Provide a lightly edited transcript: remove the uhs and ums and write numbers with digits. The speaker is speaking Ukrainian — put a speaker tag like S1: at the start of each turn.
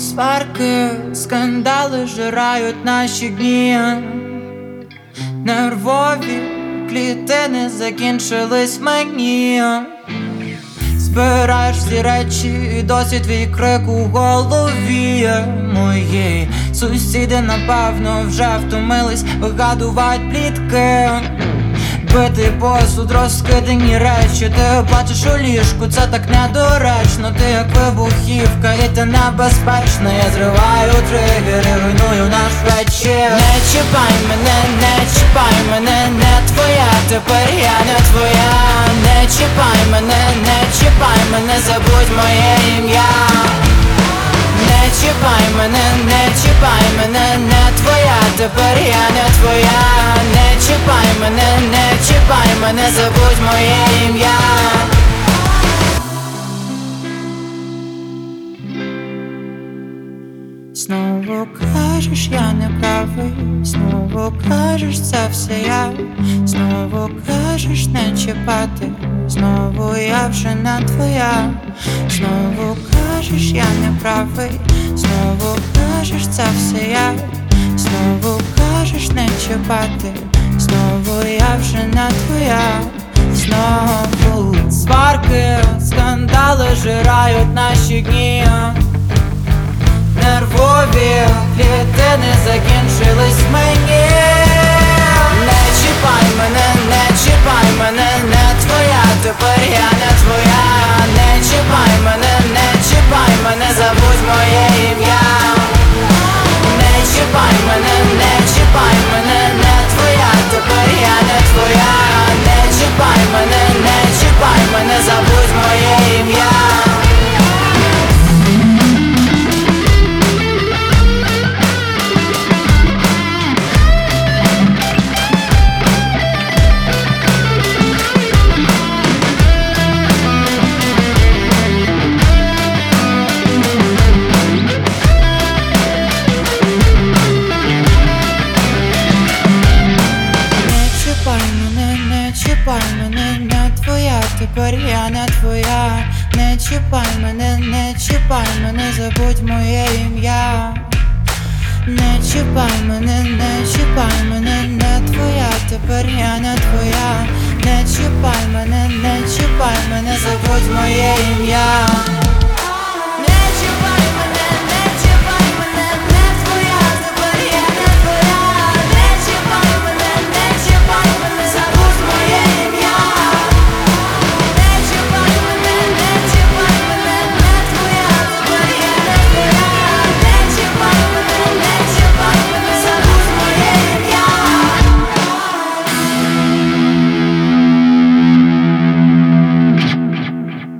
S1: Сварки, скандали жирають наші дні. Нервові клітини закінчились мені. Збираєш всі речі і досі твій крик у голові моїй. Сусіди, напевно, вже втомились вигадувати плітки. Битий посуд, розкидані речі. Ти плачеш у ліжку, це так недоречно. Ти як вибухівка і ти небезпечна. Я зриваю тригер і руйную наш вечір. Не чіпай мене, не чіпай мене, не твоя, тепер я не твоя. Не чіпай мене, не чіпай мене, забудь моє ім'я. Не чіпай мене, не чіпай мене, не твоя, тепер я не твоя. Не чіпай мене, не чіпай мене, забудь моє ім'я. Знову кажеш, я не правий, знову кажеш, це все я. Знову кажеш, не чіпати, знову я вже не твоя. Знову кажеш, я не правий, знову кажеш, це все я. Знову кажеш, не чіпати, знову я вже не твоя. Знову сварки, скандали жирають наші дні. Нервові клітини закінчились мені. Не чіпай мене, не чіпай мене, не твоя, тепер я не твоя. Не чіпай мене, не чіпай мене, забудь моє ім'я. Не чіпай мене, не чіпай мене, не твоя, тепер я не твоя. Не чіпай мене, не чіпай мене, забудь моє ім'я. Тепер я не твоя. Не чіпай мене, не чіпай мене, забудь моє ім'я. Не чіпай мене, не чіпай мене, не твоя, тепер я не твоя. Не чіпай мене, не чіпай мене, забудь моє ім'я.